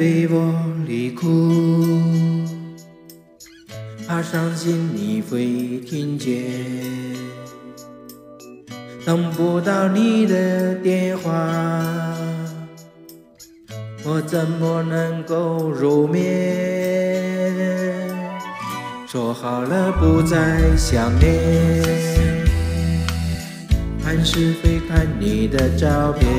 被我离哭，怕伤心你会听见，等不到你的电话，我怎么能够入眠？说好了不再想念，看是非看你的照片，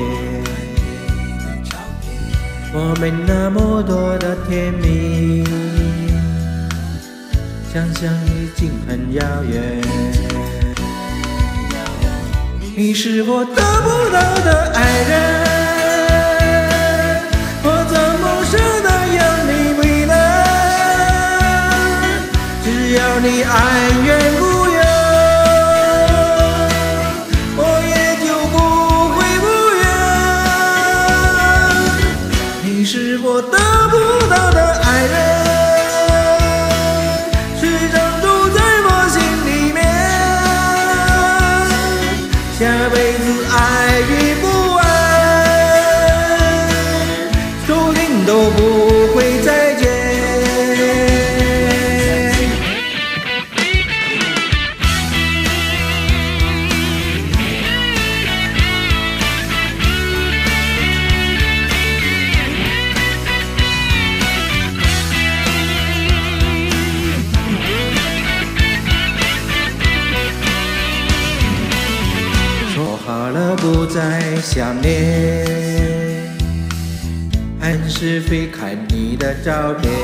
我们那么多的甜蜜，想想已经很遥远。你是我得不到的爱人，我怎么舍得让你为难？只要你安然无恙，我也就不会不怨。你是我得不到的爱人，时常住在我心里面，下辈子爱与不爱，注定都不会再见。说好了不再想念，看是非看你的照片，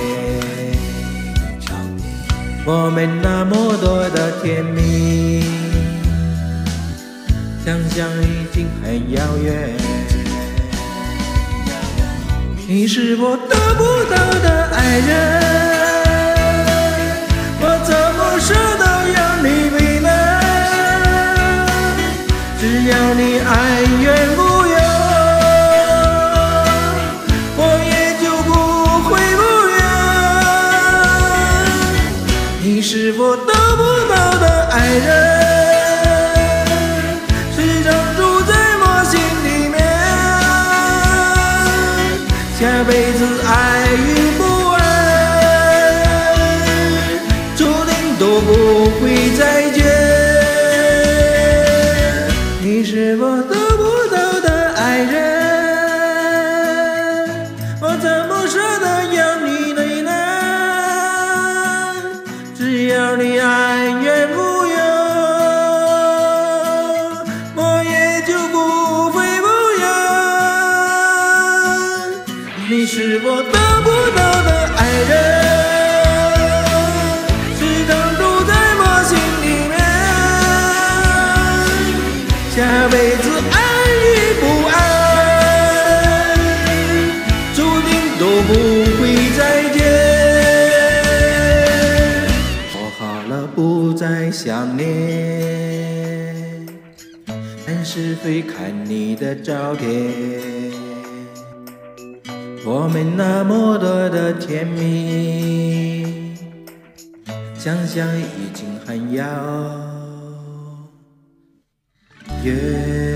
我们那么多的甜蜜，想想已经很遥远。你是我得不到的爱人，我怎么舍得让你为难？只要你安然无恙，我也就不会不怨。你是我得不到的爱人，时常住在我心里面，下辈子爱与不爱，注定都不会再见。你是我得不到的爱人，我怎么舍得让你为难？只要你安然无恙，我也就不会不怨。你是我得不到的爱人，下辈子爱与不爱，注定都不会再见。说好了不再想念，看是非看你的照片，我们那么多的甜蜜，想想已经很遥远。